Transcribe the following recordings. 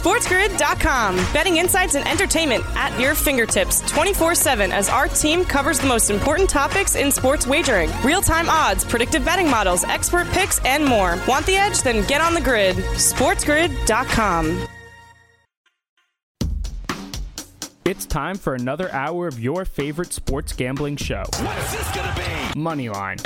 SportsGrid.com. Betting insights and entertainment at your fingertips 24/7 as our team covers the most important topics in sports wagering. Real-time odds, predictive betting models, expert picks, and more. Want the edge? Then get on the grid. SportsGrid.com. It's time for another hour of your favorite sports gambling show. What's this gonna be? Moneyline.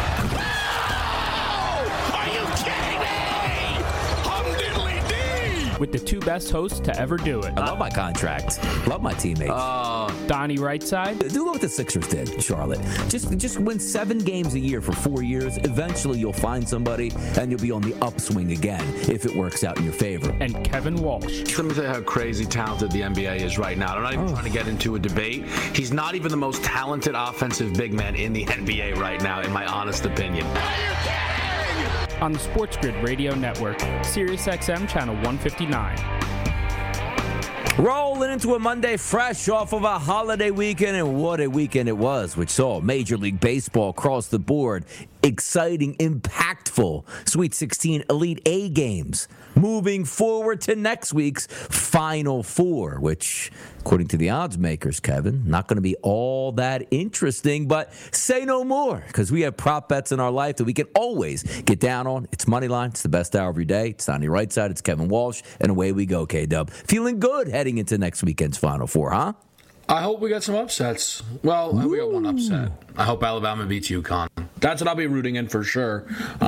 Oh! Are you kidding me? Hum-diddly-dee! With the two best hosts to ever do it. I love my contract. Love my teammates. Donnie Rightside. Do what the Sixers did, Charlotte. Just win 7 games a year for 4 years. Eventually, you'll find somebody, and you'll be on the upswing again if it works out in your favor. And Kevin Walsh. Let me tell you how crazy talented the NBA is right now. I'm not even trying to get into a debate. He's not even the most talented offensive big man in the NBA right now, in my honest opinion. On the Sports Grid Radio Network, SiriusXM Channel 159. Rolling into a Monday fresh off of a holiday weekend, and what a weekend it was, which saw Major League Baseball across the board. Exciting, impactful Sweet 16 Elite A games. Moving forward to next week's Final Four, which, according to the odds makers, Kevin, not going to be all that interesting, but say no more, because we have prop bets in our life that we can always get down on. It's Moneyline. It's the best hour of your day. It's Donnie Rightside. It's Kevin Walsh, and away we go, K-Dub. Feeling good heading into next weekend's Final Four, huh? I hope we got some upsets. Well, we got one upset. I hope Alabama beats UConn. That's what I'll be rooting in for sure.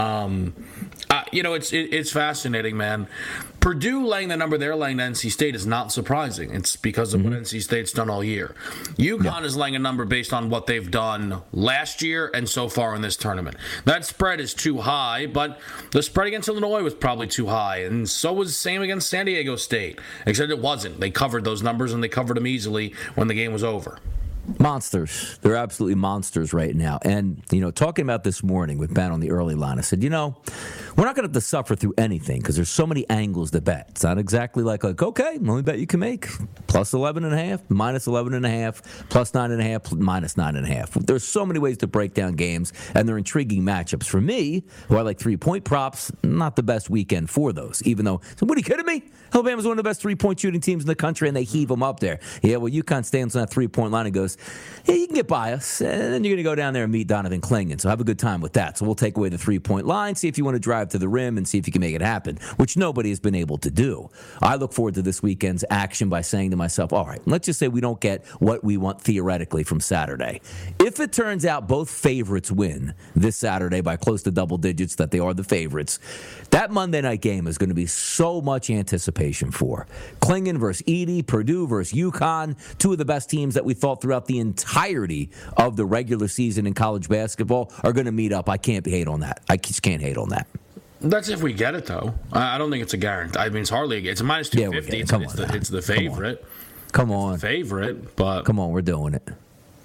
It's fascinating, man. Purdue laying the number they're laying to NC State is not surprising. It's because of what NC State's done all year. UConn is laying a number based on what they've done last year and so far in this tournament. That spread is too high, but the spread against Illinois was probably too high, and so was the same against San Diego State, except it wasn't. They covered those numbers, and they covered them easily when the game was over. Monsters. They're absolutely monsters right now. And, talking about this morning with Ben on the early line, I said, we're not going to have to suffer through anything because there's so many angles to bet. It's not exactly like okay, only bet you can make plus 11.5, minus 11.5, plus 9.5, minus 9.5. There's so many ways to break down games, and they're intriguing matchups. For me, who I like 3-point props, not the best weekend for those, even though, so what are you kidding me? Alabama's one of the best 3-point shooting teams in the country, and they heave them up there. Yeah, well, UConn stands on that 3-point line and goes, hey, you can get by us, and then you're going to go down there and meet Donovan Clingan. So have a good time with that. So we'll take away the 3-point line, see if you want to drive to the rim, and see if you can make it happen, which nobody has been able to do. I look forward to this weekend's action by saying to myself, all right, let's just say we don't get what we want theoretically from Saturday. If it turns out both favorites win this Saturday by close to double digits, that they are the favorites, that Monday night game is going to be so much anticipation for. Clingan versus Edey, Purdue versus UConn, two of the best teams that we thought throughout the entirety of the regular season in college basketball are going to meet up. I can't hate on that. I just can't hate on that. That's if we get it, though. I don't think it's a guarantee. I mean, it's hardly it's a minus 250. It's the favorite. Come on. It's the favorite, but come on, we're doing it.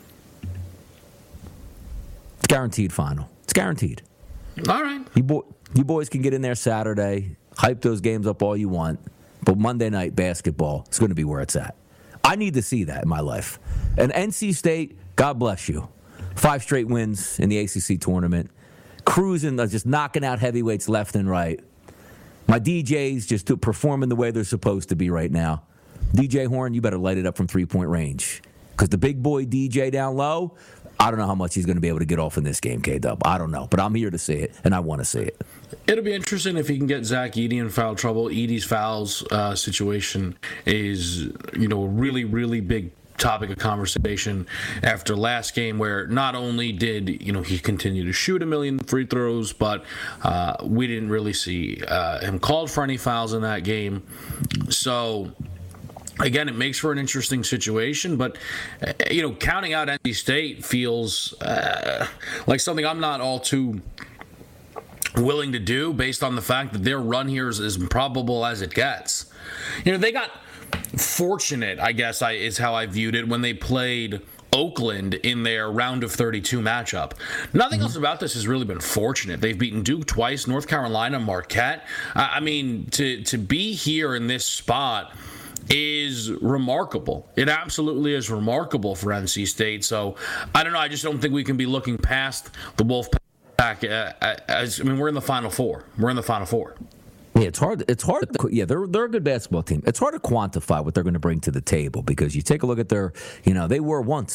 It's guaranteed final. It's guaranteed. All right. You boys can get in there Saturday, hype those games up all you want. But Monday night basketball is going to be where it's at. I need to see that in my life. And NC State, God bless you. 5 straight wins in the ACC tournament. Cruising, just knocking out heavyweights left and right. My DJs just performing the way they're supposed to be right now. DJ Horn, you better light it up from 3-point range. Because the big boy DJ down low, I don't know how much he's going to be able to get off in this game, K-Dub. I don't know. But I'm here to see it, and I want to see it. It'll be interesting if he can get Zach Edey in foul trouble. Edey's fouls situation is, a really, really big topic of conversation after last game, where not only did he continue to shoot a million free throws, but we didn't really see him called for any fouls in that game. So again, it makes for an interesting situation, but counting out NC State feels like something I'm not all too willing to do, based on the fact that their run here is as improbable as it gets. They got fortunate, I guess, is how I viewed it, when they played Oakland in their round of 32 matchup. Nothing else about this has really been fortunate. They've beaten Duke twice, North Carolina, Marquette. I mean, to be here in this spot is remarkable. It absolutely is remarkable for NC State. So I don't know. I just don't think we can be looking past the Wolfpack. We're in the Final Four. Yeah, it's hard. Yeah, they're a good basketball team. It's hard to quantify what they're going to bring to the table because you take a look at their, they were once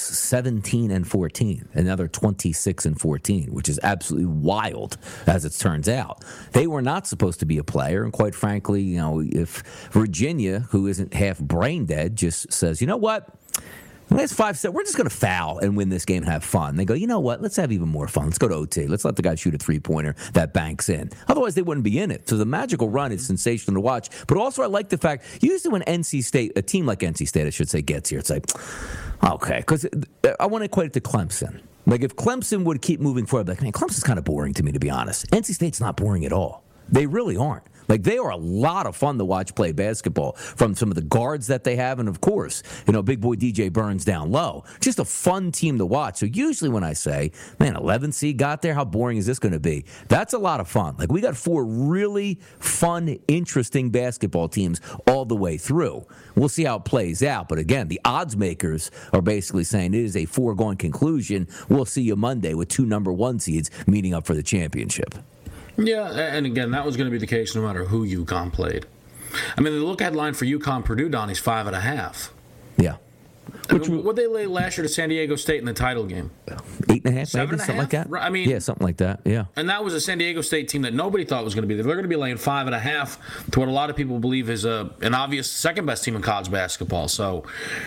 17-14, and now they're 26-14, which is absolutely wild as it turns out. They were not supposed to be a player, and quite frankly, if Virginia, who isn't half brain dead, just says, you know what? The last 5 sets, we're just going to foul and win this game and have fun. They go, you know what? Let's have even more fun. Let's go to OT. Let's let the guy shoot a three-pointer that banks in. Otherwise, they wouldn't be in it. So the magical run is sensational to watch. But also, I like the fact, usually when NC State, a team like NC State, I should say, gets here, it's like, okay. Because I want to equate it to Clemson. Like, if Clemson would keep moving forward, I'd be like, man, Clemson's kind of boring to me, to be honest. NC State's not boring at all. They really aren't. Like, they are a lot of fun to watch play basketball from some of the guards that they have. And, of course, big boy DJ Burns down low. Just a fun team to watch. So usually when I say, man, 11 seed got there, how boring is this going to be? That's a lot of fun. Like, we got 4 really fun, interesting basketball teams all the way through. We'll see how it plays out. But, again, the odds makers are basically saying it is a foregone conclusion. We'll see you Monday with 2 number 1 seeds meeting up for the championship. Yeah, and again, that was going to be the case no matter who UConn played. I mean, the look headline for UConn Purdue, Donnie's 5.5. Yeah. What they lay last year to San Diego State in the title game? 8.5, maybe, something like that. I mean, yeah, something like that. Yeah. And that was a San Diego State team that nobody thought was going to be there. They're going to be laying 5.5 to what a lot of people believe is an obvious second best team in college basketball. So,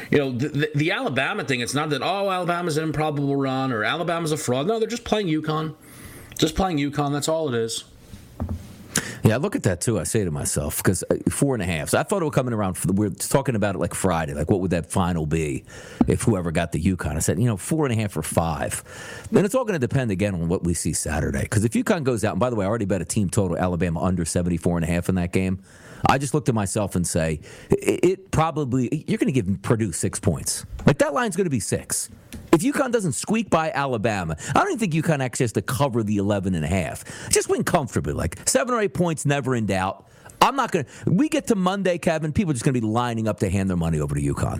the Alabama thing, it's not that Alabama's an improbable run or Alabama's a fraud. No, they're just playing UConn. Just playing UConn, that's all it is. Yeah, I look at that, too. I say to myself, because 4.5. So I thought it would come in around, we were talking about it like Friday, like what would that final be if whoever got the UConn? I said, 4.5 or 5. Then it's all going to depend, again, on what we see Saturday. Because if UConn goes out, and by the way, I already bet a team total Alabama under 74.5 in that game. I just looked at myself and say, it probably, you're going to give Purdue 6 points. Like, that line's going to be 6. If UConn doesn't squeak by Alabama, I don't even think UConn actually has to cover the 11.5. Just win comfortably, like 7 or 8 points, never in doubt. I'm not going to. We get to Monday, Kevin, people are just going to be lining up to hand their money over to UConn.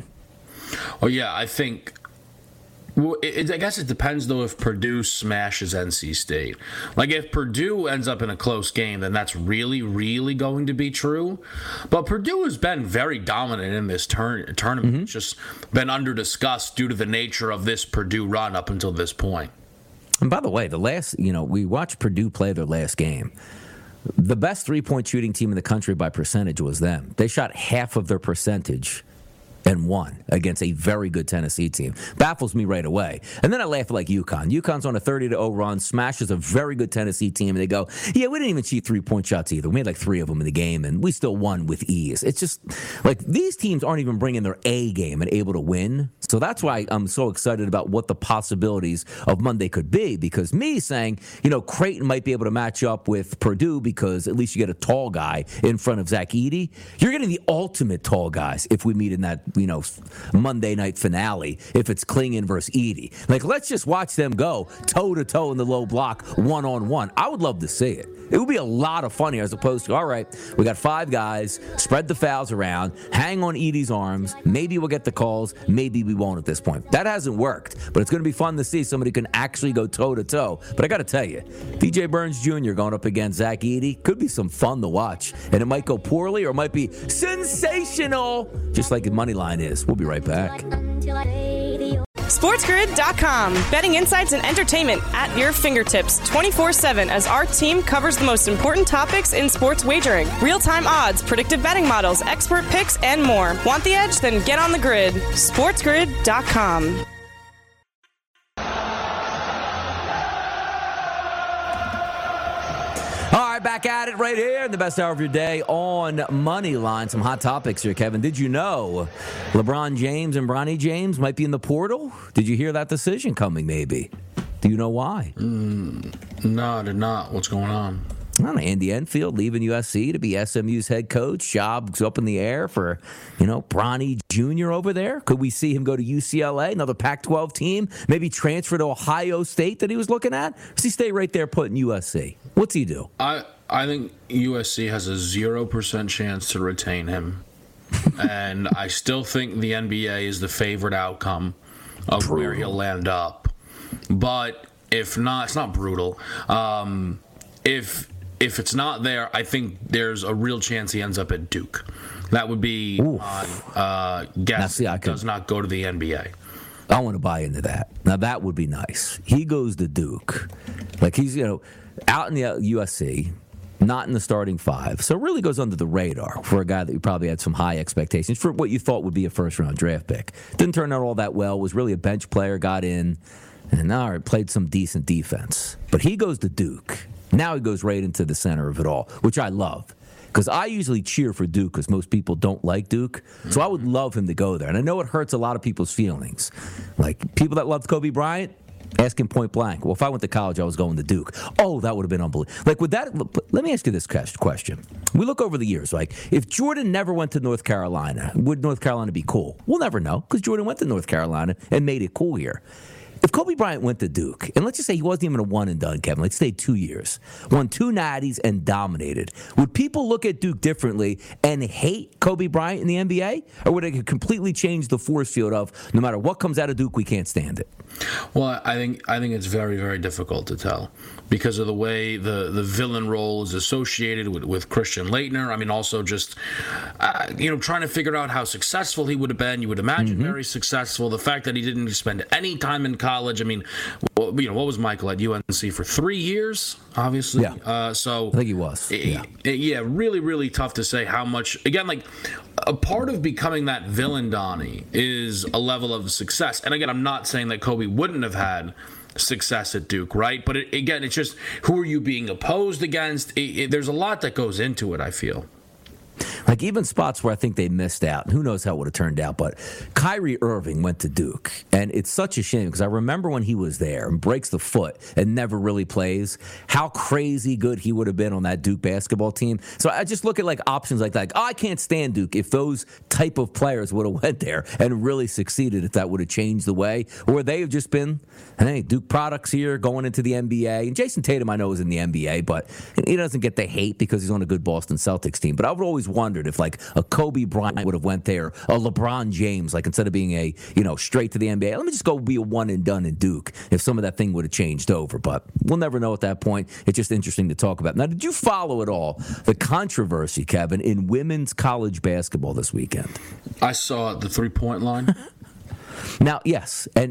Oh, yeah, I think. Well, I guess it depends, though, if Purdue smashes NC State. Like, if Purdue ends up in a close game, then that's really, really going to be true. But Purdue has been very dominant in this tournament. Mm-hmm. It's just been under-discussed due to the nature of this Purdue run up until this point. And by the way, we watched Purdue play their last game. The best three-point shooting team in the country by percentage was them. They shot half of their percentage and won against a very good Tennessee team. Baffles me right away. And then I laugh like UConn. UConn's on a 30-0 run, smashes a very good Tennessee team, and they go, yeah, we didn't even cheat 3-point shots either. We made like 3 of them in the game, and we still won with ease. It's just, like, these teams aren't even bringing their A game and able to win. So that's why I'm so excited about what the possibilities of Monday could be, because me saying, Creighton might be able to match up with Purdue because at least you get a tall guy in front of Zach Edey. You're getting the ultimate tall guys if we meet in that Monday night finale, if it's Klingon versus Edey. Like, let's just watch them go toe-to-toe in the low block, one-on-one. I would love to see it. It would be a lot of fun here as opposed to, all right, we got 5 guys, spread the fouls around, hang on Edey's arms, maybe we'll get the calls, maybe we won't at this point. That hasn't worked, but it's going to be fun to see somebody can actually go toe-to-toe. But I got to tell you, DJ Burns Jr. going up against Zach Edey could be some fun to watch, and it might go poorly or it might be sensational, just like the money line is. We'll be right back. SportsGrid.com. Betting insights and entertainment at your fingertips 24/7 as our team covers the most important topics in sports wagering. Real-time odds, predictive betting models, expert picks, and more. Want the edge? Then get on the grid. SportsGrid.com. All right, back at it right here in the best hour of your day on Moneyline. Some hot topics here, Kevin. Did you know LeBron James and Bronny James might be in the portal? Did you hear that decision coming, maybe? Do you know why? No, I did not. What's going on? I don't know, Andy Enfield leaving USC to be SMU's head coach. Jobs up in the air for, Bronny Jr. over there. Could we see him go to UCLA, another Pac-12 team? Maybe transfer to Ohio State that he was looking at? Or does he stay right there put in USC? What's he do? I think USC has a 0% chance to retain him. And I still think the NBA is the favorite outcome of where he'll land up. But if not, it's not brutal. If if it's not there, I think there's a real chance he ends up at Duke. That would be on guess. Does not go to the NBA. I want to buy into that. Now, that would be nice. He goes to Duke. Like, he's, out in the USC, not in the starting five. So it really goes under the radar for a guy that you probably had some high expectations for what you thought would be a first-round draft pick. Didn't turn out all that well. Was really a bench player, got in, and played some decent defense. But he goes to Duke. Now he goes right into the center of it all, which I love. Because I usually cheer for Duke because most people don't like Duke. So I would love him to go there. And I know it hurts a lot of people's feelings. Like, people that loved Kobe Bryant, ask him point blank, well, if I went to college, I was going to Duke. Oh, that would have been unbelievable. Like, with that, let me ask you this question. We look over the years, like, if Jordan never went to North Carolina, would North Carolina be cool? We'll never know, because Jordan went to North Carolina and made it cool here. If Kobe Bryant went to Duke, and let's just say he wasn't even a one and done, Kevin, let's say 2 years, won 2 natties and dominated, would people look at Duke differently and hate Kobe Bryant in the NBA? Or would it completely change the force field of no matter what comes out of Duke, we can't stand it? Well, I think it's very, very difficult to tell because of the way the villain role is associated with Christian Laettner. I mean, also just trying to figure out how successful he would have been. You would imagine very successful. The fact that he didn't spend any time in college. I mean, what was Michael at UNC for 3 years? Obviously, yeah. So I think he was. Yeah, really, really tough to say how much. Again, like a part of becoming that villain, Donnie, is a level of success. And again, I'm not saying that Kobe wouldn't have had success at Duke, right? But it's just who are you being opposed against? There's a lot that goes into it, I feel. Like, even spots where I think they missed out, and who knows how it would have turned out, but Kyrie Irving went to Duke, and it's such a shame because I remember when he was there and breaks the foot and never really plays, how crazy good he would have been on that Duke basketball team. So I just look at, like, options like that. Like, I can't stand Duke if those type of players would have went there and really succeeded, if that would have changed the way. Or they have just been, hey, Duke products here going into the NBA. And Jason Tatum, I know, is in the NBA, but he doesn't get the hate because he's on a good Boston Celtics team. But I would always wondered if, like, a Kobe Bryant would have went there, a LeBron James, like, instead of being a, straight to the NBA, let me just go be a one and done in Duke, if some of that thing would have changed over. But we'll never know at that point. It's just interesting to talk about. Now, did you follow at all the controversy, Kevin, in women's college basketball this weekend? I saw the 3-point line. Now, yes, and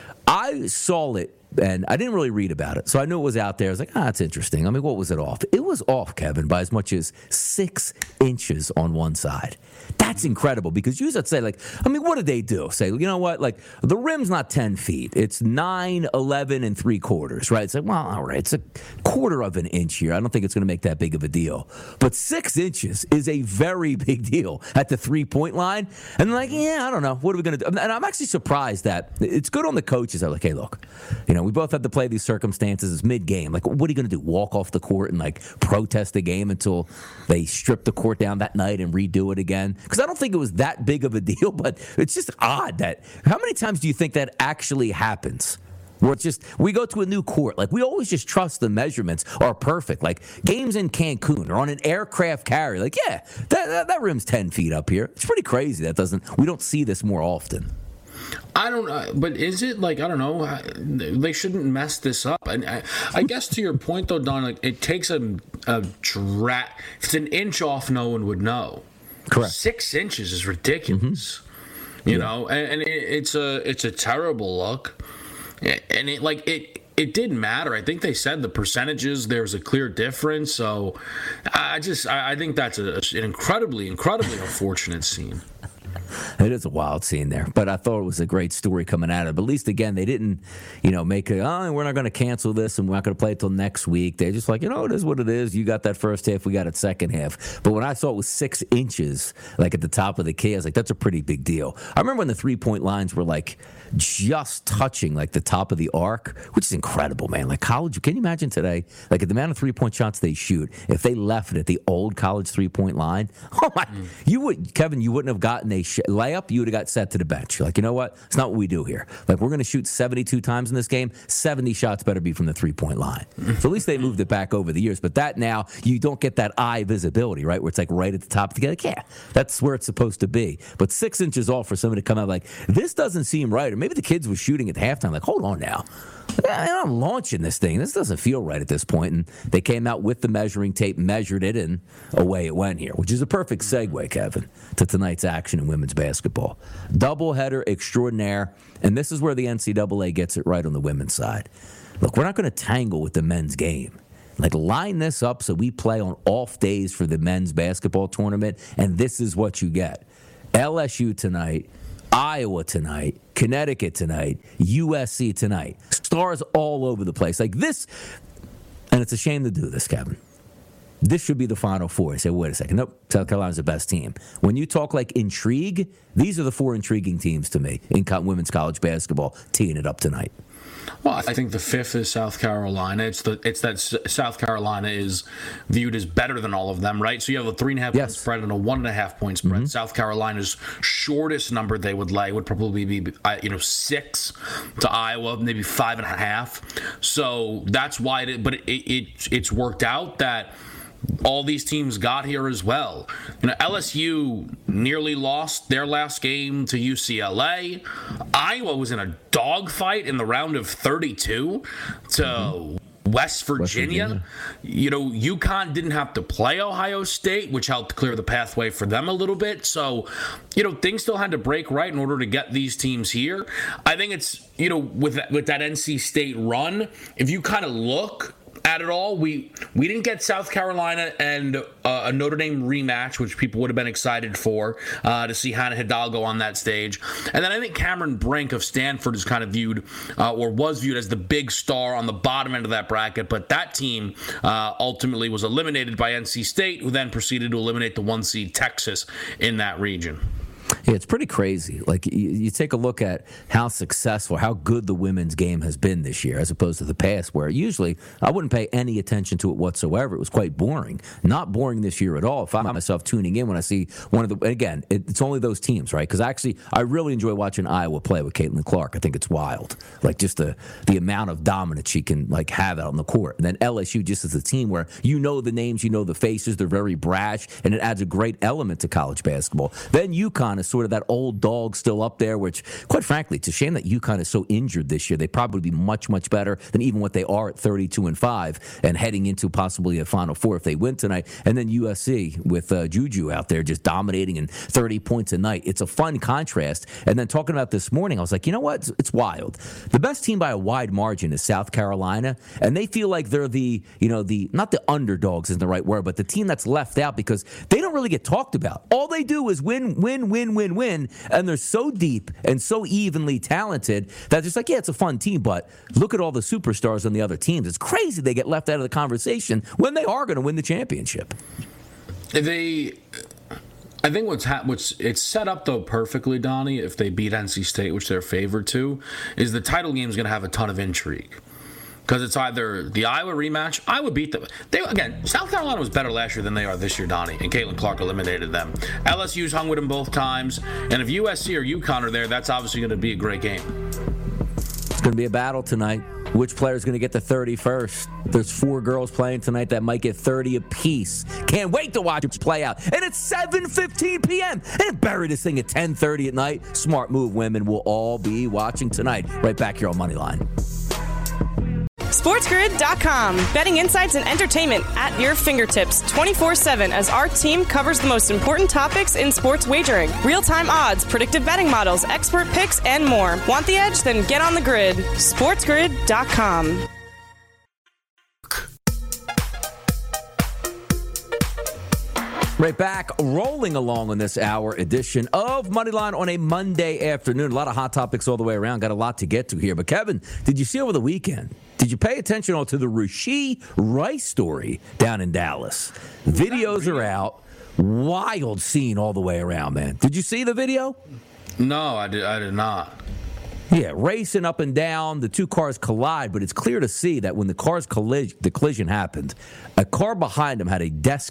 I saw it. And I didn't really read about it, so I knew it was out there. I was like, that's interesting. I mean, what was it off? It was off, Kevin, by as much as 6 inches on one side. That's incredible because you would say, like, I mean, what did they do? Say, you know what? Like, the rim's not 10 feet. It's 9, 11, and 3/4, right? It's like, well, all right, it's a quarter of an inch here. I don't think it's going to make that big of a deal. But 6 inches is a very big deal at the 3-point line. And like, I don't know. What are we going to do? And I'm actually surprised that it's good on the coaches. They're like, hey, look, we both have to play these circumstances. It's mid-game. Like, what are you going to do? Walk off the court and, like, protest the game until they strip the court down that night and redo it again? Because I don't think it was that big of a deal, but it's just odd that how many times do you think that actually happens? Where it's just, we go to a new court. Like, we always just trust the measurements are perfect. Like, games in Cancun or on an aircraft carrier. Like, yeah, that rim's 10 feet up here. It's pretty crazy. We don't see this more often. I don't know, but is it like, I don't know, they shouldn't mess this up. And I guess to your point, though, Don, like, it takes a if it's an inch off, no one would know. Correct. 6 inches is ridiculous, you know, and it's a terrible look. And it didn't matter. I think they said the percentages, there's a clear difference. So I think that's an incredibly, incredibly unfortunate scene. It is a wild scene there, but I thought it was a great story coming out of it. But at least, again, they didn't, make it, we're not going to cancel this and we're not going to play it till next week. They're just like, it is what it is. You got that first half, we got it second half. But when I saw it was 6 inches, like at the top of the key, I was like, that's a pretty big deal. I remember when the 3-point lines were like just touching like the top of the arc, which is incredible, man. Like college, can you imagine today, like the amount of 3-point shots they shoot, if they left it at the old college 3-point line, oh my, Kevin, you wouldn't have gotten a layup, you would have got set to the bench. You're like, you know what? It's not what we do here. Like, we're going to shoot 72 times in this game. 70 shots better be from the 3-point line. So at least they moved it back over the years. But that now, you don't get that eye visibility, right? Where it's like right at the top. Like, yeah, that's where it's supposed to be. But 6 inches off for somebody to come out like, this doesn't seem right. Or maybe the kids were shooting at halftime. Like, hold on now. I'm launching this thing. This doesn't feel right at this point. And they came out with the measuring tape, measured it, and away it went here, which is a perfect segue, Kevin, to tonight's action in women's basketball. Doubleheader extraordinaire, and this is where the NCAA gets it right on the women's side. Look, we're not going to tangle with the men's game. Like, line this up so we play on off days for the men's basketball tournament, and this is what you get. LSU tonight, Iowa tonight, Connecticut tonight, USC tonight. Stars all over the place. Like this, and it's a shame to do this, Kevin. This should be the Final Four. You say, wait a second. Nope, South Carolina's the best team. When you talk like intrigue, these are the four intriguing teams to me in women's college basketball teeing it up tonight. Well, I think the fifth is South Carolina. It's that South Carolina is viewed as better than all of them, right? So you have a 3.5 point spread and a 1.5 point spread. Mm-hmm. South Carolina's shortest number they would lay would probably be 6 to Iowa, maybe 5.5. So that's why it's worked out that all these teams got here as well. LSU nearly lost their last game to UCLA. Iowa was in a dogfight in the round of 32 to West Virginia. UConn didn't have to play Ohio State, which helped clear the pathway for them a little bit. So, things still had to break right in order to get these teams here. I think it's, with that NC State run, if you kind of look at it all, we didn't get South Carolina and a Notre Dame rematch, which people would have been excited for, to see Hannah Hidalgo on that stage. And then I think Cameron Brink of Stanford is kind of viewed, or was viewed as the big star on the bottom end of that bracket. But that team ultimately was eliminated by NC State, who then proceeded to eliminate the 1 seed Texas in that region. Yeah, it's pretty crazy. Like, you take a look at how successful, how good the women's game has been this year, as opposed to the past, where usually I wouldn't pay any attention to it whatsoever. It was quite boring. Not boring this year at all. If I find myself tuning in when I see one of the, again, it's only those teams, right? Because I really enjoy watching Iowa play with Caitlin Clark. I think it's wild. Like, just the amount of dominance she can, like, have out on the court. And then LSU just as a team where the names, the faces, they're very brash, and it adds a great element to college basketball. Then UConn is sort of that old dog still up there, which, quite frankly, it's a shame that UConn is so injured this year. They probably be much, much better than even what they are at 32-5 and heading into possibly a Final Four if they win tonight. And then USC with Juju out there just dominating and 30 points a night. It's a fun contrast. And then talking about this morning, I was like, you know what? It's wild. The best team by a wide margin is South Carolina, and they feel like they're the not the underdogs isn't the right word, but the team that's left out because they don't really get talked about. All they do is win, and they're so deep and so evenly talented that it's like, yeah, it's a fun team, but look at all the superstars on the other teams. It's crazy they get left out of the conversation when they are going to win the championship. I think it's set up though perfectly, Donnie, if they beat NC State, which they're favored to, is the title game is going to have a ton of intrigue. Because it's either the Iowa rematch. Iowa beat them. South Carolina was better last year than they are this year, Donnie, and Caitlin Clark eliminated them. LSU's hung with them both times. And if USC or UConn are there, that's obviously going to be a great game. It's going to be a battle tonight. Which player is going to get the 30 first? There's 4 girls playing tonight that might get 30 apiece. Can't wait to watch it play out. And it's 7:15 p.m. And bury this thing at 10:30 at night. Smart move, women. We'll all be watching tonight. Right back here on Moneyline. SportsGrid.com. Betting insights and entertainment at your fingertips 24/7 as our team covers the most important topics in sports wagering. Real-time odds, predictive betting models, expert picks, and more. Want the edge? Then get on the grid. SportsGrid.com. Right back, rolling along on this hour edition of Moneyline on a Monday afternoon. A lot of hot topics all the way around. Got a lot to get to here. But, Kevin, did you see over the weekend? Did you pay attention to the Rashee Rice story down in Dallas? Videos are out. Wild scene all the way around, man. Did you see the video? No, I did not. Yeah, racing up and down, the two cars collide, but it's clear to see that when the collision happened, a car behind him had a dash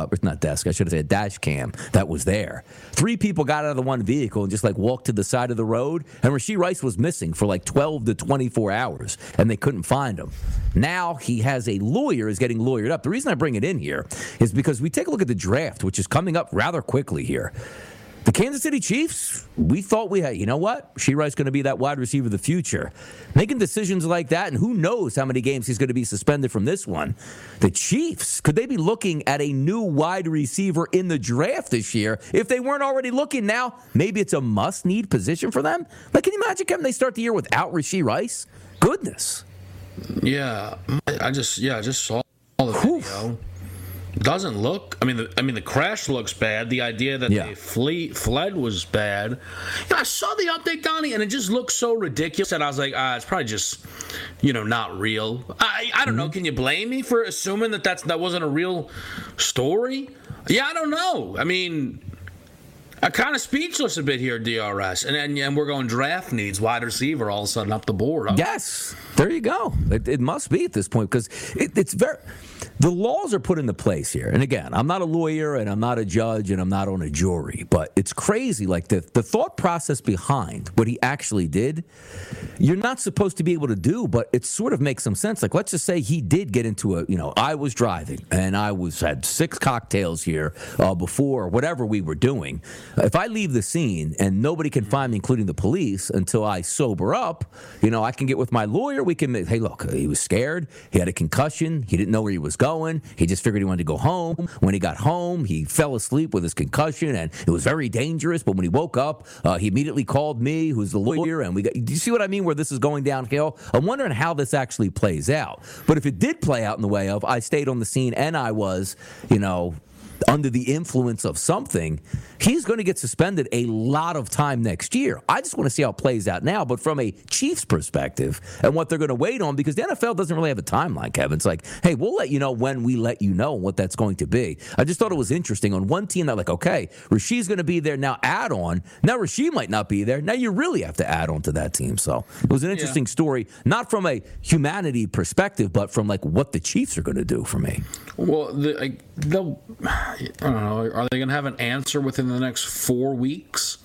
cam that was there. 3 people got out of the one vehicle and just walked to the side of the road, and Rashee Rice was missing for 12 to 24 hours, and they couldn't find him. Now he has a lawyer, is getting lawyered up. The reason I bring it in here is because we take a look at the draft, which is coming up rather quickly here. The Kansas City Chiefs, we thought we had, you know what? Rashee Rice going to be that wide receiver of the future. Making decisions like that, and who knows how many games he's going to be suspended from this one. The Chiefs, could they be looking at a new wide receiver in the draft this year if they weren't already looking now? Maybe it's a must-need position for them? Like, can you imagine, Kevin, they start the year without Rashee Rice? Goodness. Yeah, I just saw the video. Doesn't look. I mean, the crash looks bad. The idea that they fled was bad. You know, I saw the update, Donnie, and it just looked so ridiculous that I was like, it's probably just, not real. I don't know. Can you blame me for assuming that wasn't a real story? Yeah, I don't know. I mean, I'm kind of speechless a bit here, DRS, and we're going draft needs wide receiver all of a sudden up the board. Yes, there you go. It must be at this point because it's very. The laws are put into place here. And again, I'm not a lawyer and I'm not a judge and I'm not on a jury, but it's crazy. Like the thought process behind what he actually did, you're not supposed to be able to do, but it sort of makes some sense. Like, let's just say he did get into I was driving and I had 6 cocktails here before whatever we were doing. If I leave the scene and nobody can find me, including the police, until I sober up, I can get with my lawyer. We can hey, look, he was scared. He had a concussion. He didn't know where he was going. He just figured he wanted to go home. When he got home, he fell asleep with his concussion, and it was very dangerous. But when he woke up, he immediately called me, who's the lawyer, and do you see what I mean, where this is going downhill? I'm wondering how this actually plays out. But if it did play out in the way of I stayed on the scene and I was, under the influence of something, he's going to get suspended a lot of time next year. I just want to see how it plays out now, but from a Chiefs perspective and what they're going to wait on, because the NFL doesn't really have a timeline, Kevin. It's like, hey, we'll let you know when we let you know what that's going to be. I just thought it was interesting. On one team, they're like, okay, Rashee's going to be there. Now add on. Now Rashee might not be there. Now you really have to add on to that team. So it was an interesting story, not from a humanity perspective, but from like what the Chiefs are going to do for me. Well, I don't know. Are they going to have an answer within the next 4 weeks,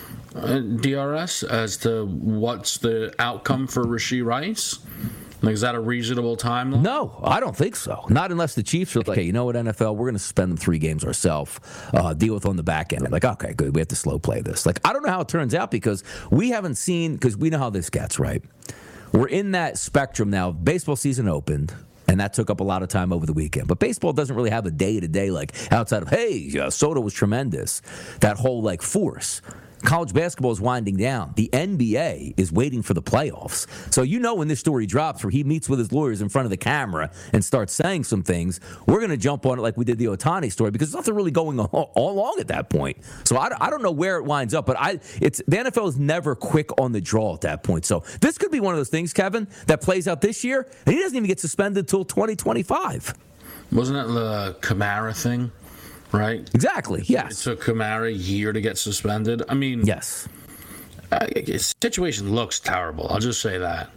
DRS, as to what's the outcome for Rashee Rice? Like, is that a reasonable timeline? No, I don't think so. Not unless the Chiefs are like, hey, you know what, NFL, we're going to suspend them 3 games ourselves, deal with on the back end. Like, okay, good, we have to slow play this. Like, I don't know how it turns out because we haven't seen, because we know how this gets, right? We're in that spectrum now. Baseball season opened. And that took up a lot of time over the weekend. But baseball doesn't really have a day-to-day, like, outside of, hey, Soto was tremendous. That whole, like, force. College basketball is winding down. The NBA is waiting for the playoffs. So when this story drops where he meets with his lawyers in front of the camera and starts saying some things, we're going to jump on it like we did the Ohtani story because there's nothing really going on along at that point. So I don't know where it winds up, but the NFL is never quick on the draw at that point. So this could be one of those things, Kevin, that plays out this year, and he doesn't even get suspended until 2025. Wasn't that the Kamara thing? Right? Exactly, yes. It took Kamara a year to get suspended. I mean, yes. His situation looks terrible. I'll just say that.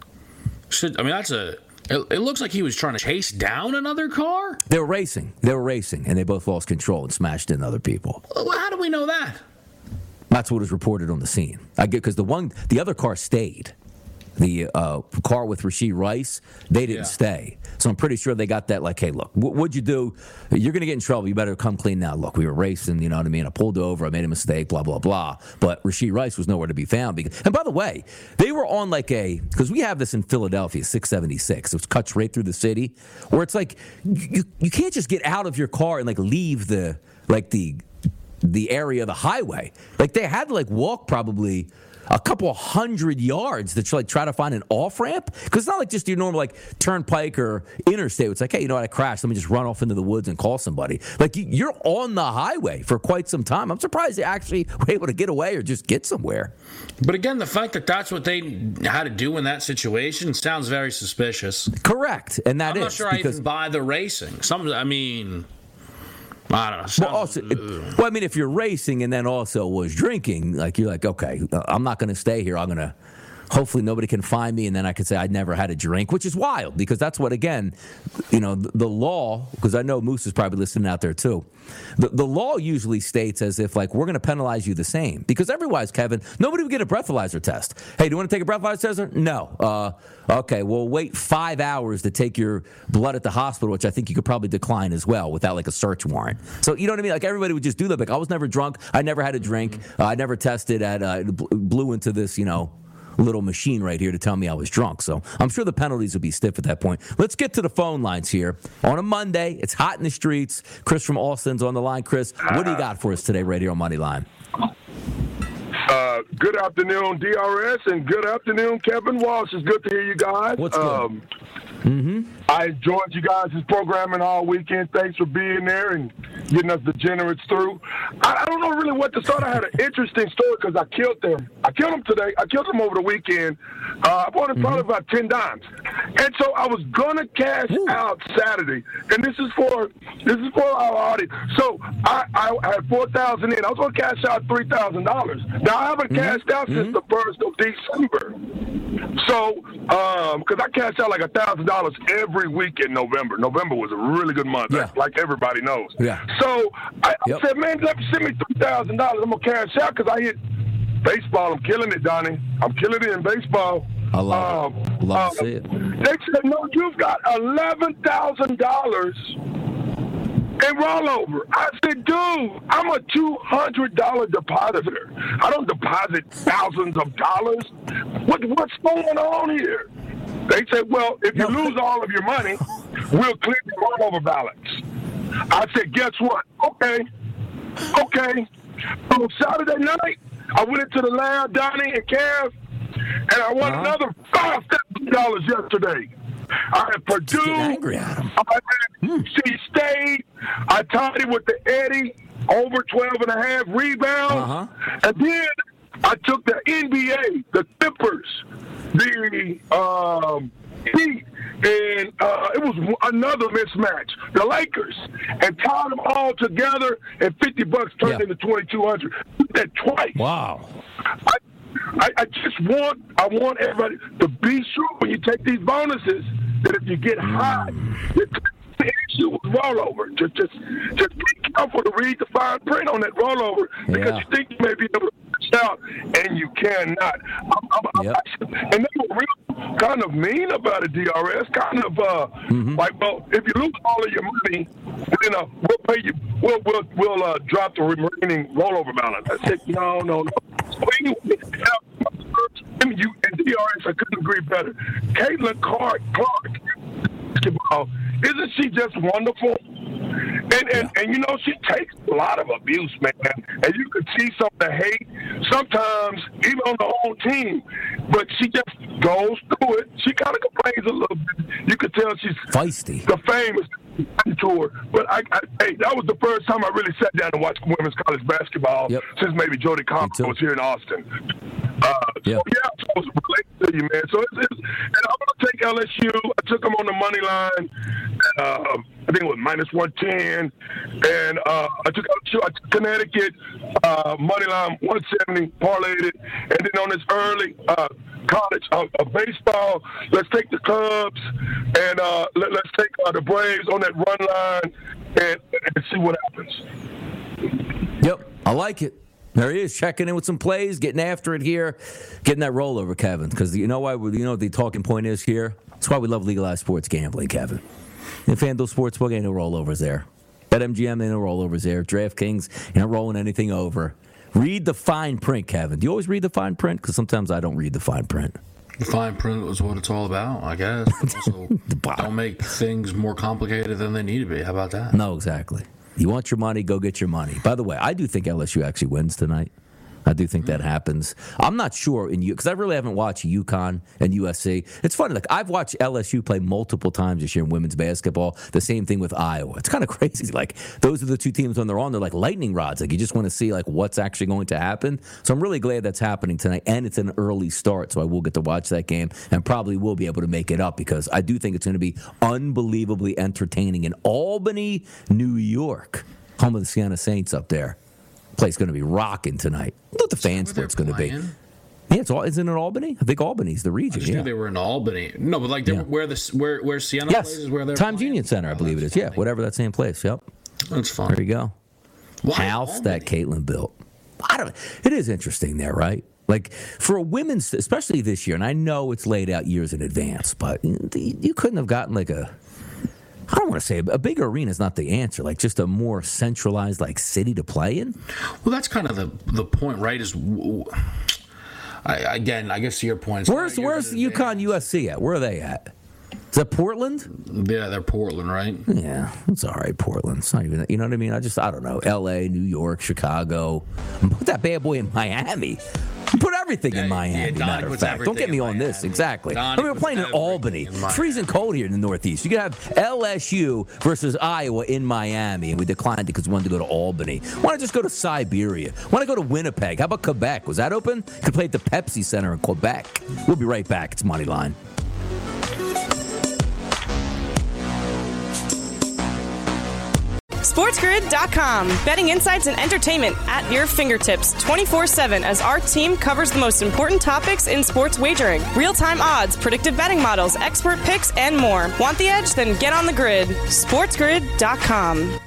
I mean, it looks like he was trying to chase down another car. They were racing, and they both lost control and smashed into other people. Well, how do we know that? That's what was reported on the scene. I get because the other car stayed. The car with Rashee Rice, they didn't stay. So I'm pretty sure they got that like, hey, look, what'd you do? You're going to get in trouble. You better come clean now. Look, we were racing, you know what I mean? I pulled over. I made a mistake, blah, blah, blah. But Rashee Rice was nowhere to be found. And by the way, they were on because we have this in Philadelphia, 676. It cuts right through the city, where it's like you can't just get out of your car and like leave the area of the highway. Like they had to walk probably a couple 100 yards to try to find an off-ramp. Because it's not like just your normal turnpike or interstate. It's like, hey, you know what, I crashed. Let me just run off into the woods and call somebody. Like, you're on the highway for quite some time. I'm surprised they actually were able to get away or just get somewhere. But again, the fact that that's what they had to do in that situation sounds very suspicious. Correct. And I'm not sure I even buy the racing. I don't know. If you're racing and then also was drinking, you're like, okay, I'm not going to stay here. I'm going to hopefully nobody can find me, and then I could say I never had a drink, which is wild because that's what, again, the law, because I know Moose is probably listening out there too. The law usually states as if, like, we're going to penalize you the same. Because otherwise, Kevin, nobody would get a breathalyzer test. Hey, do you want to take a breathalyzer test? No. Okay, well, wait 5 hours to take your blood at the hospital, which I think you could probably decline as well without, like, a search warrant. So, you know what I mean? Like, everybody would just do that. Like, I was never drunk. I never had a drink. I never tested blew into this, little machine right here to tell me I was drunk. So I'm sure the penalties would be stiff at that point. Let's get to the phone lines here. On a Monday, it's hot in the streets. Chris from Austin's on the line. Chris, what do you got for us today right here on Moneyline? Good afternoon, DRS, and good afternoon, Kevin Walsh. It's good to hear you guys. What's good? I enjoyed you guys' programming all weekend. Thanks for being there and getting us degenerates through. I don't know really what to start. I had an interesting story because I killed them. I killed them today. I killed them over the weekend. I bought them probably about 10 dimes. And so I was going to cash out Saturday. And this is for our audience. So I had $4,000 in. I was going to cash out $3,000. Now, I haven't cashed out since the 1st of December. So, because I cashed out like $1,000 every week in November. November was a really good month, like everybody knows. Yeah. So I said, man, send me $3,000. I'm going to cash out because I hit baseball. I'm killing it, Donnie. I'm killing it in baseball. I love it. Love to see it. They said, no, you've got $11,000 in rollover. I said, dude, I'm a $200 depositor. I don't deposit thousands of dollars. What's going on here? They said, well, if you lose all of your money, we'll clear the rollover balance. I said, guess what? Okay. On Saturday night, I went into the lab, Donnie and Kev, and I won another $5,000 yesterday. I had Purdue. Angry at him. I had State. I tied it with the Eddie, over 12.5 rebounds. And then I took the NBA, the Clippers, the Heat, and it was another mismatch, the Lakers, and tied them all together, and $50 turned into $2,200. That twice. Wow. I want everybody to be sure when you take these bonuses that if you get high, the issue with rollover. Just be careful to read the fine print on that rollover because you think you may be able to push out and you cannot. And they were real kind of mean about it, DRS. Kind of like, well, if you lose all of your money, then we'll pay you. We'll drop the remaining rollover balance. I said no. So anyway, you and DRS, I couldn't agree better. Caitlin Clark, isn't she just wonderful? And you know, she takes a lot of abuse, man. And you could see some of the hate sometimes, even on the whole team. But she just goes through it. She kind of complains a little bit. You could tell she's feisty. The fame is to her. But hey, that was the first time I really sat down and watched women's college basketball since maybe Jodie Compton was here in Austin. So I'm supposed to relate to you, man. So and I'm going to take LSU. I took them on the money line. I think it was -110. And I took Connecticut money line 170, parlayed it. And then on this early college baseball, let's take the Cubs and let's take the Braves on that run line and see what happens. Yep, I like it. There he is, checking in with some plays, getting after it here, getting that rollover, Kevin. Because you know why? You know what the talking point is here? That's why we love legalized sports gambling, Kevin. And FanDuel Sportsbook, ain't no rollovers there. BetMGM, ain't no rollovers there. DraftKings, ain't no rolling anything over. Read the fine print, Kevin. Do you always read the fine print? Because sometimes I don't read the fine print. The fine print is what it's all about, I guess. Also, don't make things more complicated than they need to be. How about that? No, exactly. You want your money, go get your money. By the way, I do think LSU actually wins tonight. I do think that happens. I'm not sure because I really haven't watched UConn and USC. It's funny, like I've watched LSU play multiple times this year in women's basketball. The same thing with Iowa. It's kind of crazy. Like those are the two teams when they're on. They're like lightning rods. Like you just want to see like what's actually going to happen. So I'm really glad that's happening tonight, and it's an early start, so I will get to watch that game and probably will be able to make it up because I do think it's going to be unbelievably entertaining in Albany, New York, home of the Siena Saints up there. Place going to be rocking tonight. What the fan sport's going to be? Yeah, isn't it Albany? I think Albany's the region. I just knew they were in Albany. No, but like where Siena plays is where they're Times playing? Union Center, I believe it is. Yeah, whatever that same place. Yep. That's fine. There you go. House Albany? that Caitlin built. It is interesting there, right? Like for a women's, especially this year, and I know it's laid out years in advance, but you couldn't have gotten like I don't want to say a bigger arena is not the answer. Like just a more centralized like city to play in. Well, that's kind of the point, right? I guess to your point. Where's UConn USC at? Where are they at? Is that Portland? Yeah, they're Portland, right? Yeah, it's all right. Portland. It's not even. You know what I mean? I don't know. L.A., New York, Chicago. Put that bad boy in Miami. Put everything in Miami, matter of fact. Don't get me on this. Exactly. We're playing in Albany. It's freezing cold here in the Northeast. You could have LSU versus Iowa in Miami, and we declined it because we wanted to go to Albany. Want to just go to Siberia. Want to go to Winnipeg. How about Quebec? Was that open? Could play at the Pepsi Center in Quebec. We'll be right back. It's Moneyline. SportsGrid.com. Betting insights and entertainment at your fingertips 24/7 as our team covers the most important topics in sports wagering. Real-time odds, predictive betting models, expert picks, and more. Want the edge? Then get on the grid. SportsGrid.com.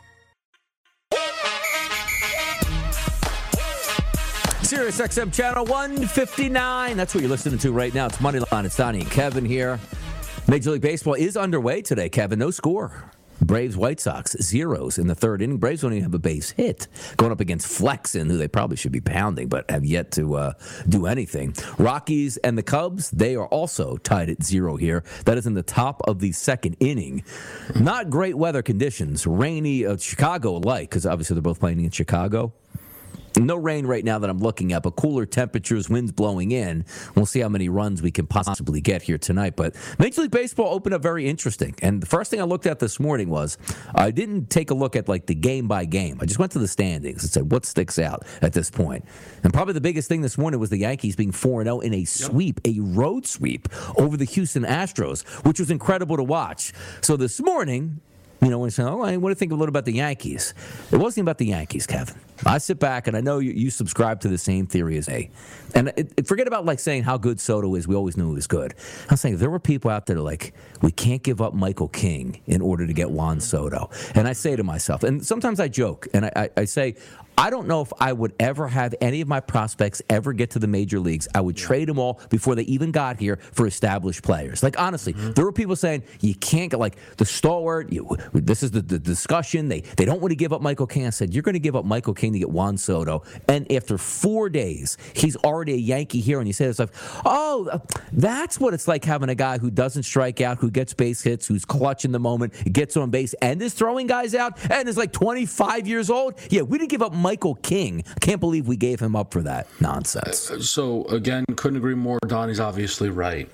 Sirius XM Channel 159. That's what you're listening to right now. It's Moneyline. It's Donnie and Kevin here. Major League Baseball is underway today, Kevin. No score. Braves, White Sox, zeros in the third inning. Braves don't even have a base hit. Going up against Flexen, who they probably should be pounding, but have yet to do anything. Rockies and the Cubs, they are also tied at 0 here. That is in the top of the second inning. Not great weather conditions. Rainy, Chicago alike, because obviously they're both playing in Chicago. No rain right now that I'm looking at, but cooler temperatures, winds blowing in. We'll see how many runs we can possibly get here tonight. But Major League Baseball opened up very interesting. And the first thing I looked at this morning was I didn't take a look at like the game by game. I just went to the standings and said, what sticks out at this point? And probably the biggest thing this morning was the Yankees being 4-0 in a sweep, a road sweep over the Houston Astros, which was incredible to watch. So this morning, you know, when you say, I want to think a little about the Yankees. It wasn't about the Yankees, Kevin. I sit back, and I know you subscribe to the same theory as me. And forget about, like, saying how good Soto is. We always knew he was good. I'm saying there were people out there like, we can't give up Michael King in order to get Juan Soto. And I say to myself, and sometimes I joke, and I say, I don't know if I would ever have any of my prospects ever get to the major leagues. I would trade them all before they even got here for established players. Like, honestly, there were people saying, you can't get, like, the stalwart, this is the discussion. They don't want to give up Michael King. I said, you're going to give up Michael King to get Juan Soto. And after 4 days, he's already a Yankee here. And you say to yourself, oh, that's what it's like having a guy who doesn't strike out, who gets base hits, who's clutch in the moment, gets on base, and is throwing guys out, and is like 25 years old. Yeah, we didn't give up Michael King. I can't believe we gave him up for that nonsense. So, again, couldn't agree more. Donnie's obviously right.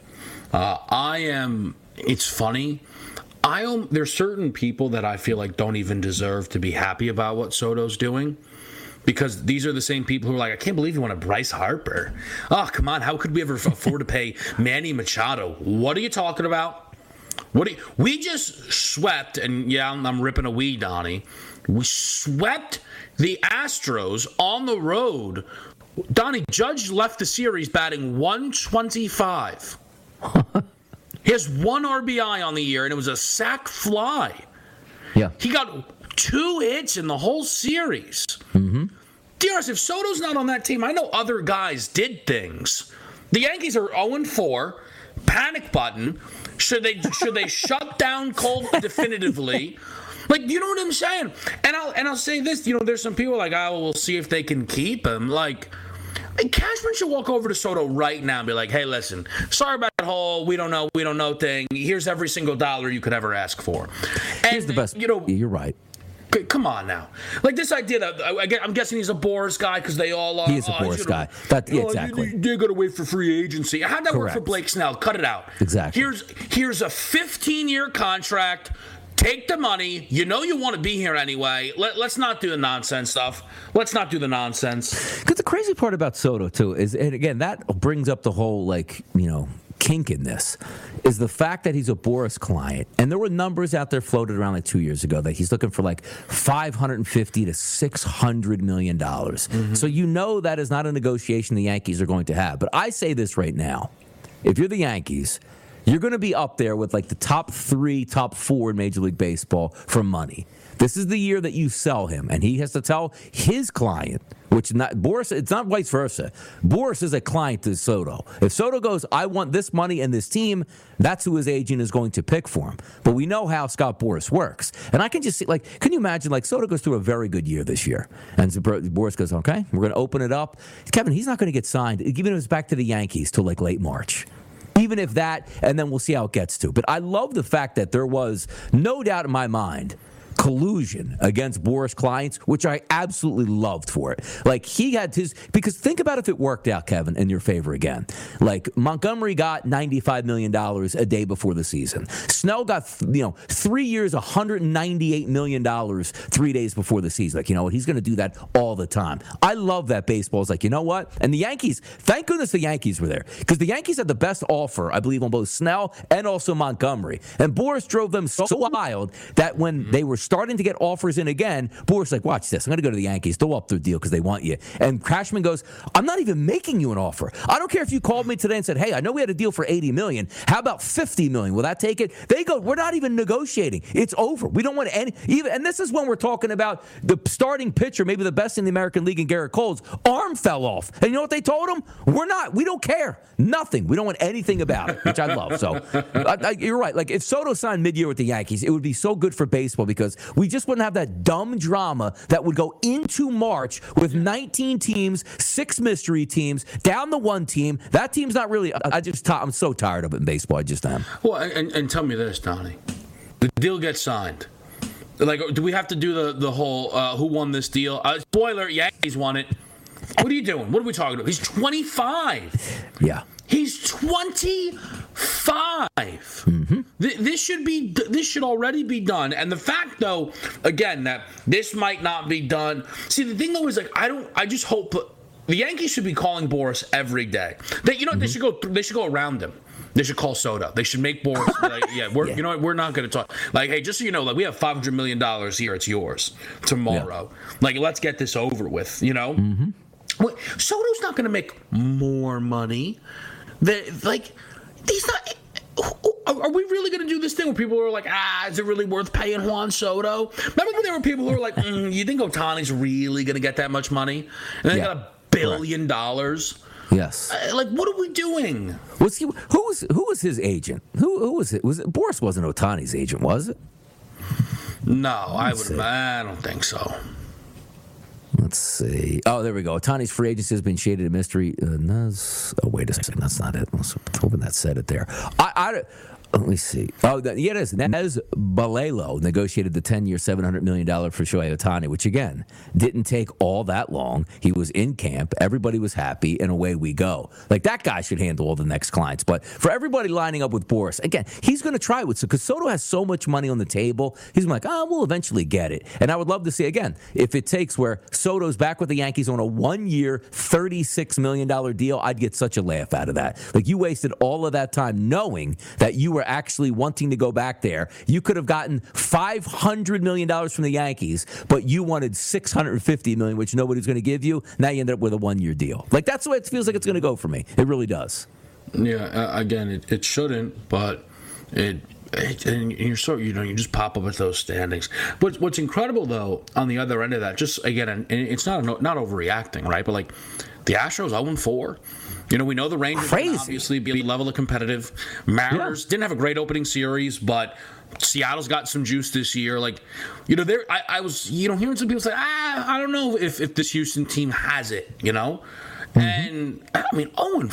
It's funny. There's certain people that I feel like don't even deserve to be happy about what Soto's doing, because these are the same people who are like, I can't believe you want a Bryce Harper. Oh, come on. How could we ever afford to pay Manny Machado? What are you talking about? We just swept, and yeah, I'm ripping a wee, Donnie. We swept the Astros on the road. Donnie, Judge left the series batting 125. He has 1 RBI on the year, and it was a sac fly. Yeah. He got 2 hits in the whole series. Mm-hmm. DRS, if Soto's not on that team, I know other guys did things. The Yankees are 0-4. Panic button. Should they shut down Cole definitively? Like, you know what I'm saying? And I'll say this. You know, there's some people like, oh, we'll see if they can keep him. Like, Cashman should walk over to Soto right now and be like, hey, listen, sorry about that whole we don't know thing. Here's every single dollar you could ever ask for. And, he's the best. You know, you're right. Come on now. Like this idea that I'm guessing he's a Boras guy because they all are. He is a Boras guy. Exactly. You're going to wait for free agency. How'd that work for Blake Snell? Cut it out. Exactly. Here's a 15-year contract. Take the money. You know you want to be here anyway. Let's not do the nonsense stuff. Let's not do the nonsense. Because the crazy part about Soto, too, is, and again, that brings up the whole, like, you know, kink in this is the fact that he's a Boras client. And there were numbers out there floated around like 2 years ago that he's looking for like $550 to $600 million. Mm-hmm. So you know that is not a negotiation the Yankees are going to have. But I say this right now. If you're the Yankees, you're going to be up there with like the top 3, top 4 in Major League Baseball for money. This is the year that you sell him, and he has to tell his client, which not Boras. It's not vice versa. Boras is a client to Soto. If Soto goes, I want this money and this team, that's who his agent is going to pick for him. But we know how Scott Boras works, and I can just see, like, can you imagine, like, Soto goes through a very good year this year, and Boras goes, okay, we're going to open it up. Kevin, he's not going to get signed, even if it's back to the Yankees till like late March. Even if that, and then we'll see how it gets to. But I love the fact that there was no doubt in my mind collusion against Boras clients, which I absolutely loved for it. Like, he had his, because think about if it worked out, Kevin, in your favor again. Like, Montgomery got $95 million a day before the season. Snell got, 3 years, $198 million 3 days before the season. Like, you know what? He's going to do that all the time. I love that baseball is like, you know what? And the Yankees, thank goodness the Yankees were there, because the Yankees had the best offer, I believe, on both Snell and also Montgomery. And Boras drove them so wild that when they were starting to get offers in again, Boras like, watch this. I'm going to go to the Yankees. They'll up their deal because they want you. And Cashman goes, I'm not even making you an offer. I don't care if you called me today and said, hey, I know we had a deal for $80 million. How about $50 million? Will that take it? They go, we're not even negotiating. It's over. We don't want any, even, and this is when we're talking about the starting pitcher, maybe the best in the American League, and Garrett Cole's arm fell off. And you know what they told him? We don't care. Nothing. We don't want anything about it, which I love. So you're right. Like, if Soto signed mid-year with the Yankees, it would be so good for baseball, because we just wouldn't have that dumb drama that would go into March with 19 teams, 6 mystery teams, down the one team. That team's not really, I'm so tired of it in baseball. I just am. Well, and tell me this, Donnie. The deal gets signed. Like, do we have to do the whole who won this deal? Spoiler, Yankees won it. What are you doing? What are we talking about? He's 25. Yeah. He's 25. Mm-hmm. This should already be done. And the fact, though, again, that this might not be done. See, the thing though is, like, I just hope the Yankees should be calling Boras every day. They should go around him. They should call Soto. They should make Boras like, you know what, we're not going to talk. Like, hey, just so you know, like, we have $500 million here. It's yours tomorrow. Yeah. Like, let's get this over with, you know? Mm-hmm. Soto's not going to make more money. He's not. Are we really going to do this thing where people are like, is it really worth paying Juan Soto? Remember when there were people who were like, you think Ohtani's really going to get that much money? And they got $1 billion. Yes. Like, what are we doing? Who was his agent? Who was it? Boras wasn't Ohtani's agent, was it? No, I don't think so. Let's see. Oh, there we go. Ohtani's free agency has been shaded a mystery. Wait a second. That's not it. I was hoping that said it there. Let me see. Oh, it is. Nez Balelo negotiated the 10-year, $700 million for Shohei Ohtani, which, again, didn't take all that long. He was in camp. Everybody was happy, and away we go. Like, that guy should handle all the next clients. But for everybody lining up with Boras, again, he's going to try with, because Soto has so much money on the table. He's like, we'll eventually get it. And I would love to see, again, if it takes where Soto's back with the Yankees on a 1-year, $36 million deal, I'd get such a laugh out of that. Like, you wasted all of that time knowing that you were actually wanting to go back there. You could have gotten $500 million from the Yankees, but you wanted $650 million, which nobody's going to give you. Now you end up with a 1-year deal. Like, that's the way it feels like it's going to go for me. It really does. Yeah, again, it shouldn't, but and you're you just pop up at those standings. But what's incredible, though, on the other end of that, just again, and it's not overreacting, right? But like, the Astros 0-4. You know, we know the Rangers can obviously be a level of competitive. Mariners didn't have a great opening series, but Seattle's got some juice this year. Like, you know, I was hearing some people say, I don't know if this Houston team has it, you know? Mm-hmm. And, I mean,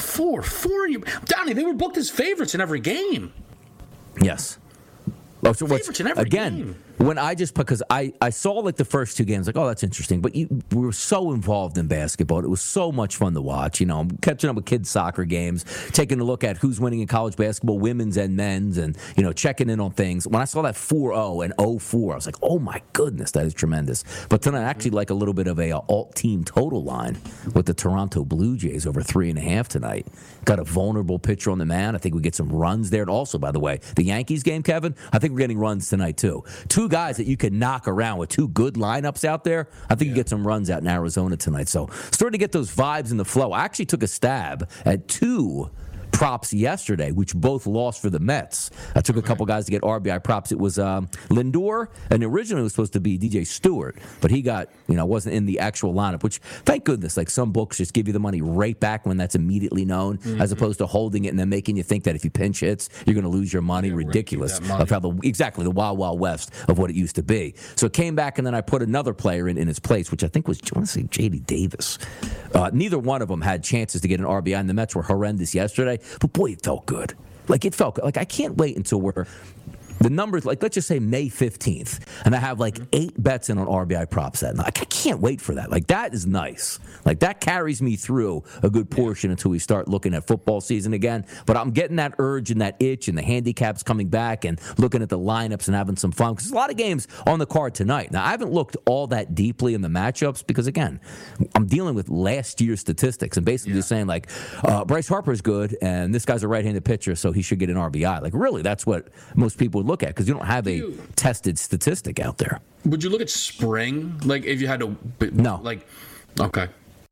0-4. Donnie, they were booked as favorites in every game. Yes. Favorites in every game. When because I saw like the first two games, like, oh, that's interesting. But we were so involved in basketball. It was so much fun to watch. I'm catching up with kids' soccer games, taking a look at who's winning in college basketball, women's and men's, and, checking in on things. When I saw that 4-0 and 0-4, I was like, oh, my goodness, that is tremendous. But then I actually like a little bit of a alt-team total line with the Toronto Blue Jays over 3.5 tonight. Got a vulnerable pitcher on the mound. I think we get some runs there. And also, by the way, the Yankees game, Kevin, I think we're getting runs tonight, too. Two guys that you can knock around with two good lineups out there. I think you get some runs out in Arizona tonight. So starting to get those vibes in the flow. I actually took a stab at two props yesterday, which both lost for the Mets. I took a couple guys to get RBI props. It was Lindor, and originally it was supposed to be DJ Stewart, but he got, wasn't in the actual lineup, which, thank goodness, like some books just give you the money right back when that's immediately known, as opposed to holding it and then making you think that if you pinch hits, you're going to lose your money. Ridiculous of how the wild, wild west of what it used to be. So it came back, and then I put another player in his place, which I think was, I want to say, J.D. Davis. Neither one of them had chances to get an RBI, and the Mets were horrendous yesterday. But boy, it felt good. It felt good. I can't wait until we're the numbers, let's just say May 15th, and I have 8 bets in on RBI props that night. I can't wait for that. That is nice. That carries me through a good portion until we start looking at football season again. But I'm getting that urge and that itch, and the handicaps coming back and looking at the lineups and having some fun. Because there's a lot of games on the card tonight. Now, I haven't looked all that deeply in the matchups because, again, I'm dealing with last year's statistics and basically just saying, Bryce Harper's good, and this guy's a right-handed pitcher, so he should get an RBI. Really, that's what most people would look at because you don't have a tested statistic out there. Would you look at spring? If you had to... No. Okay.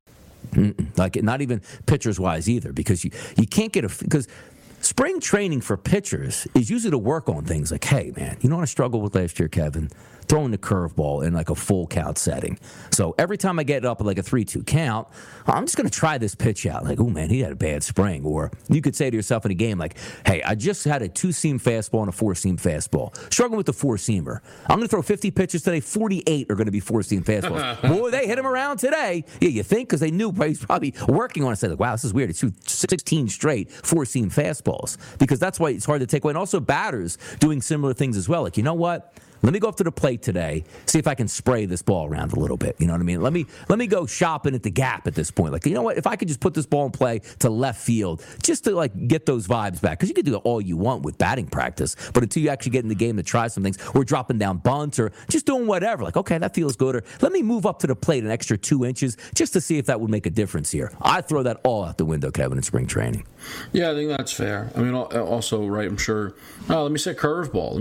Not even pitchers-wise either because you can't get because spring training for pitchers is usually to work on things like, hey, man, you know what I struggled with last year, Kevin? Throwing the curveball in a full count setting. So every time I get up at a 3-2 count, I'm just going to try this pitch out. Oh, man, he had a bad spring. Or you could say to yourself in a game hey, I just had a 2-seam fastball and a 4-seam fastball. Struggling with the 4-seamer. I'm going to throw 50 pitches today. 48 are going to be 4-seam fastballs. Boy, they hit him around today. Yeah, you think? Because they knew he's probably working on it. Say, wow, this is weird. It's 16 straight 4-seam fastballs. Because that's why it's hard to take away. And also batters doing similar things as well. You know what? Let me go up to the plate today, see if I can spray this ball around a little bit. You know what I mean? Let me go shopping at the gap at this point. You know what? If I could just put this ball in play to left field, just to get those vibes back, because you can do all you want with batting practice, but until you actually get in the game to try some things, or dropping down bunts, or just doing whatever, okay, that feels good. Or let me move up to the plate an extra 2 inches just to see if that would make a difference here. I throw that all out the window, Kevin, in spring training. Yeah, I think that's fair. I mean, also, right? I'm sure. Oh, let me say curveball.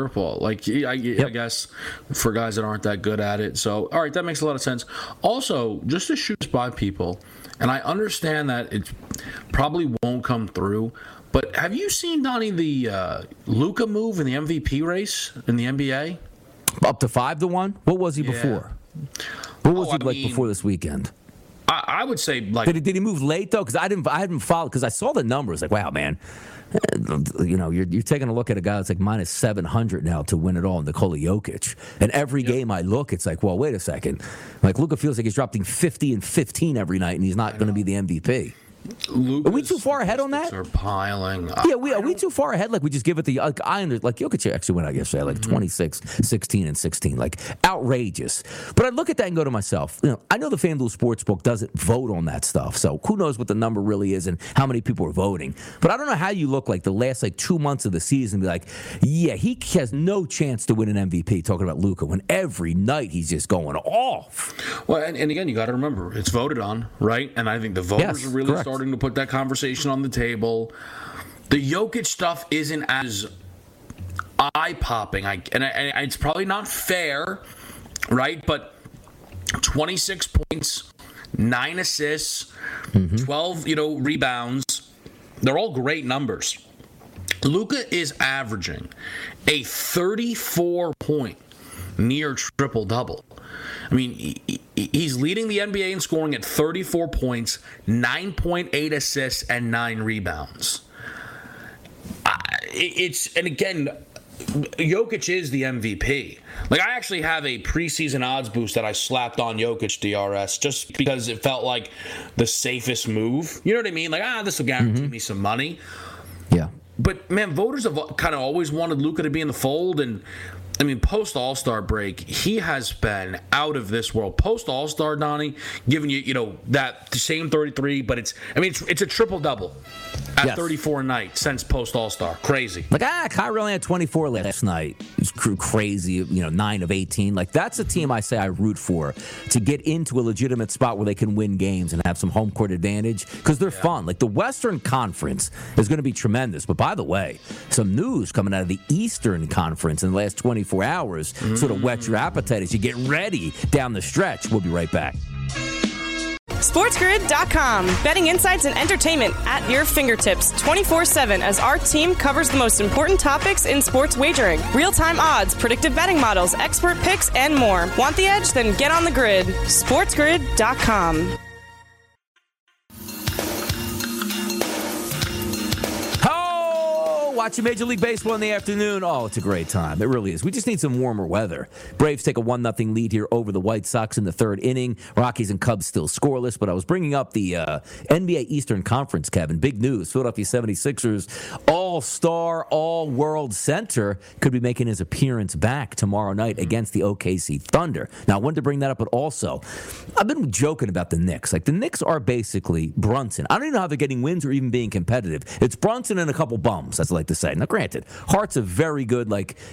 I guess for guys that aren't that good at it. So, all right, that makes a lot of sense. Also, just to shoot by people, and I understand that it probably won't come through, but have you seen, Donnie, the Luka move in the MVP race in the NBA? Up to 5-1? What was he before? What was he before this weekend? I would say Did he move late though? Because I hadn't followed because I saw the numbers. Wow, man. You're taking a look at a guy that's minus 700 now to win it all, Nikola Jokic. And every game I look, it's well, wait a second. Luka feels like he's dropping 50 and 15 every night, and he's not going to be the MVP. Are we too far ahead on that? Are piling. Yeah, are we too far ahead? We just give it the Jokic actually went out yesterday 26, 16, and 16, outrageous. But I look at that and go to myself, I know the FanDuel Sportsbook doesn't vote on that stuff, so who knows what the number really is and how many people are voting. But I don't know how you look the last 2 months of the season and be yeah, he has no chance to win an MVP. Talking about Luka, when every night he's just going off. Well, and again, you got to remember it's voted on, right? And I think the voters are really starting to put that conversation on the table. The Jokic stuff isn't as eye-popping, and it's probably not fair, right? But 26 points, 9 assists, 12, rebounds. They're all great numbers. Luka is averaging a 34-point near triple-double. I mean, he's leading the NBA in scoring at 34 points, 9.8 assists, and 9 rebounds. And again, Jokic is the MVP. I actually have a preseason odds boost that I slapped on Jokic DRS just because it felt like the safest move. You know what I mean? This will guarantee me some money. Yeah. But, man, voters have kind of always wanted Luka to be in the fold, and I mean, post All-Star break, he has been out of this world. Post All-Star, Donnie, giving you, that same 33, but it's a triple-double at 34 a night since post All-Star. Crazy. Kyrie only had 24 last night. It's crazy, 9 of 18. That's a team I say I root for to get into a legitimate spot where they can win games and have some home court advantage because they're fun. The Western Conference is going to be tremendous. But by the way, some news coming out of the Eastern Conference in the last 24 hours sort of whet your appetite as you get ready down the stretch. We'll be right back. SportsGrid.com. Betting insights and entertainment at your fingertips 24/7 as our team covers the most important topics in sports wagering. Real-time odds, predictive betting models, expert picks, and more. Want the edge? Then get on the grid. SportsGrid.com. Watching Major League Baseball in the afternoon. Oh, it's a great time. It really is. We just need some warmer weather. Braves take a 1-0 lead here over the White Sox in the third inning. Rockies and Cubs still scoreless, but I was bringing up the NBA Eastern Conference, Kevin. Big news. Philadelphia 76ers all-star, all-world center could be making his appearance back tomorrow night against the OKC Thunder. Now, I wanted to bring that up, but also, I've been joking about the Knicks. The Knicks are basically Brunson. I don't even know how they're getting wins or even being competitive. It's Brunson and a couple bums, that's what I like to say. Now, granted, Hart's a very good,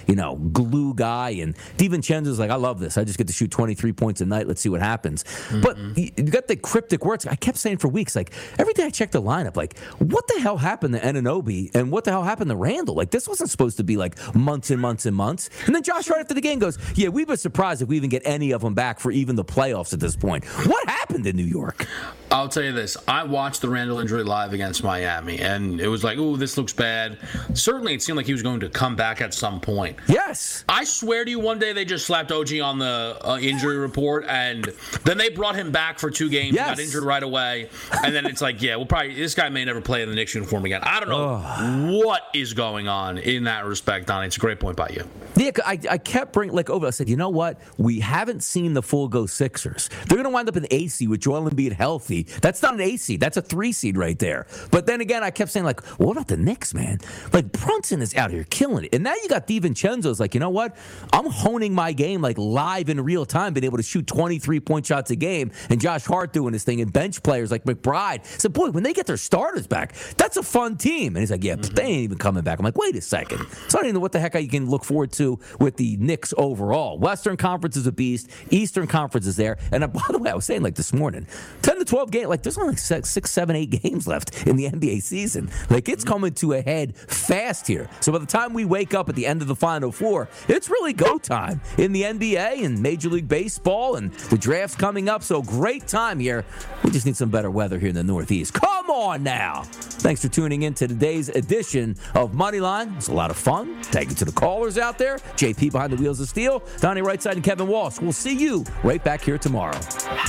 glue guy, and DiVincenzo's I love this. I just get to shoot 23 points a night. Let's see what happens. But you got the cryptic words. I kept saying for weeks, every day I check the lineup, what the hell happened to Anunoby and what the hell happened to Randall? This wasn't supposed to be, months and months and months. And then Josh right after the game goes, yeah, we'd be surprised if we even get any of them back for even the playoffs at this point. What happened in New York? I'll tell you this. I watched the Randall injury live against Miami, and it was ooh, this looks bad. Certainly, it seemed like he was going to come back at some point. Yes. I swear to you, one day they just slapped OG on the injury report, and then they brought him back for 2 games. Yes. He got injured right away, and then it's this guy may never play in the Knicks uniform again. I don't know what is going on in that respect, Donnie. It's a great point by you. Yeah, I kept bringing over. I said, you know what? We haven't seen the full go Sixers. They're going to wind up in the 8 seed with Joel Embiid healthy. That's not an 8 seed. That's a 3 seed right there. But then again, I kept saying, what about the Knicks, man? Brunson is out here killing it. And now you got DiVincenzo's you know what? I'm honing my game live in real time, being able to shoot 23-point shots a game, and Josh Hart doing his thing, and bench players like McBride. So, boy, when they get their starters back, that's a fun team. And he's yeah, but they ain't even coming back. I'm wait a second. So I don't even know what the heck you can look forward to with the Knicks overall. Western Conference is a beast. Eastern Conference is there. And by the way, I was saying this morning, 10 to 12 games, there's only 6, 7, 8 games left in the NBA season. It's coming to a head fast here. So by the time we wake up at the end of the Final Four, it's really go time in the NBA and Major League Baseball, and the draft's coming up. So great time here. We just need some better weather here in the Northeast. Come on now. Thanks for tuning in to today's edition of Moneyline. It's a lot of fun. Thank you to the callers out there. JP behind the wheels of steel. Donnie Rightside and Kevin Walsh. We'll see you right back here tomorrow.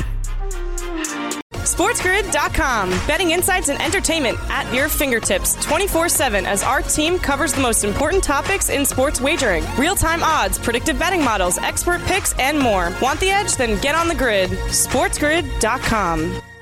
SportsGrid.com. Betting insights and entertainment at your fingertips 24/7 as our team covers the most important topics in sports wagering. Real-time odds, predictive betting models, expert picks, and more. Want the edge? Then get on the grid. SportsGrid.com.